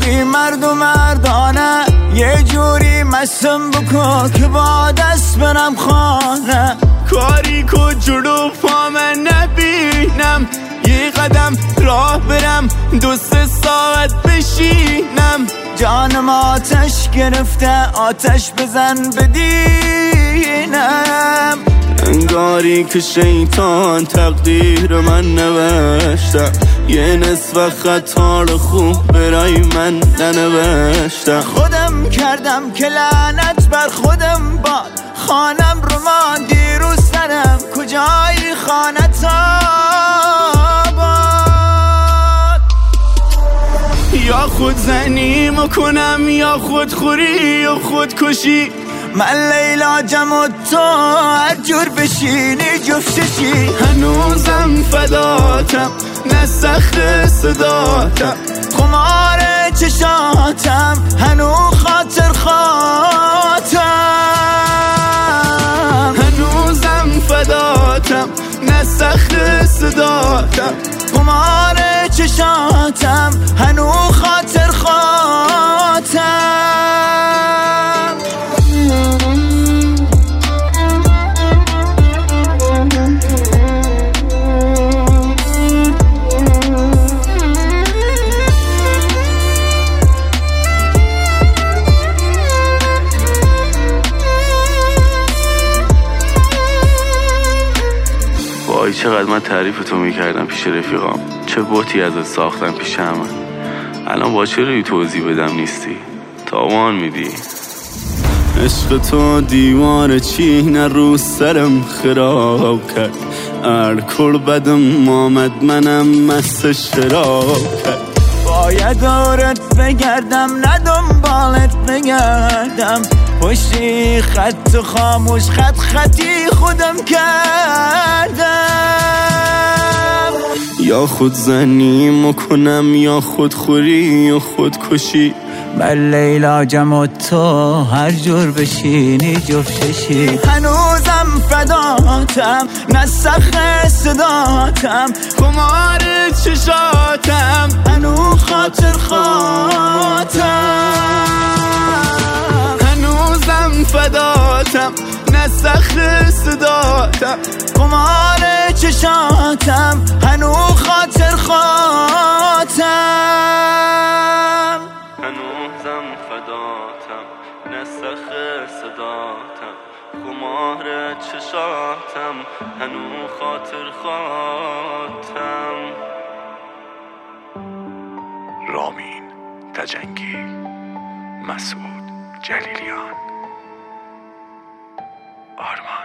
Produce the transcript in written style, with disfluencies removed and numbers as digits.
باشی مرد و مردانه، یه جوری مستم بکن که با دست برم خانه. کاری که جلو پا من نبینم، یه قدم راه برم 2-3 ساعت بشینم. جانم آتش گرفته، آتش بزن بدینم. انگاری که شیطان تقدیر من نوشته، یه نصف خطا رو خوب برای من ننوشته. خودم کردم که لعنت بر خودم باد، خانم رو ماندی رو سرم، کجای خانت آباد. یا خود زنی کنم یا خودخوری و خودکشی. من لیلاجم و تو هر جور بشینی جفتشی. هنوزم فداتم نه سخت صداتم، خمار چشاتم هنو خاطر خاطم. هنوزم فداتم نه سخت صداتم، خمار چشاتم هنو خاطر خاطم. وای چقدر من تعریف تو میکردم پیش رفیقام، چه بوتی ازت ساختم پیش همه. الان با چه روی توضیح بدم نیستی، تاوان میدی. عشق تو دیوار چینه رو سرم خراب کرد، الکل بدم آمد منم مست شراب کرد. باید دورت بگردم نه دنبالت بگردم، پشتی خط خاموش خط خطی خودم کردم. یا خود زنی کنم یا خودخوری و خودکشی. من لیلاجم و تو هر جور بشینی جفتشی. هنوزم فداتم نه سخت صداتم، خمار چشاتم هنو خاطر خاطم. هنوزم فداتم نه سخت صداتم، خمار چشاتم هنو خاطر خاطم. هنوزم فداتم نه سخت صداتم، خمار چشاتم هنو خاطر خاطم. رامین تجنگی، مسعود جلیلیان، آرمان.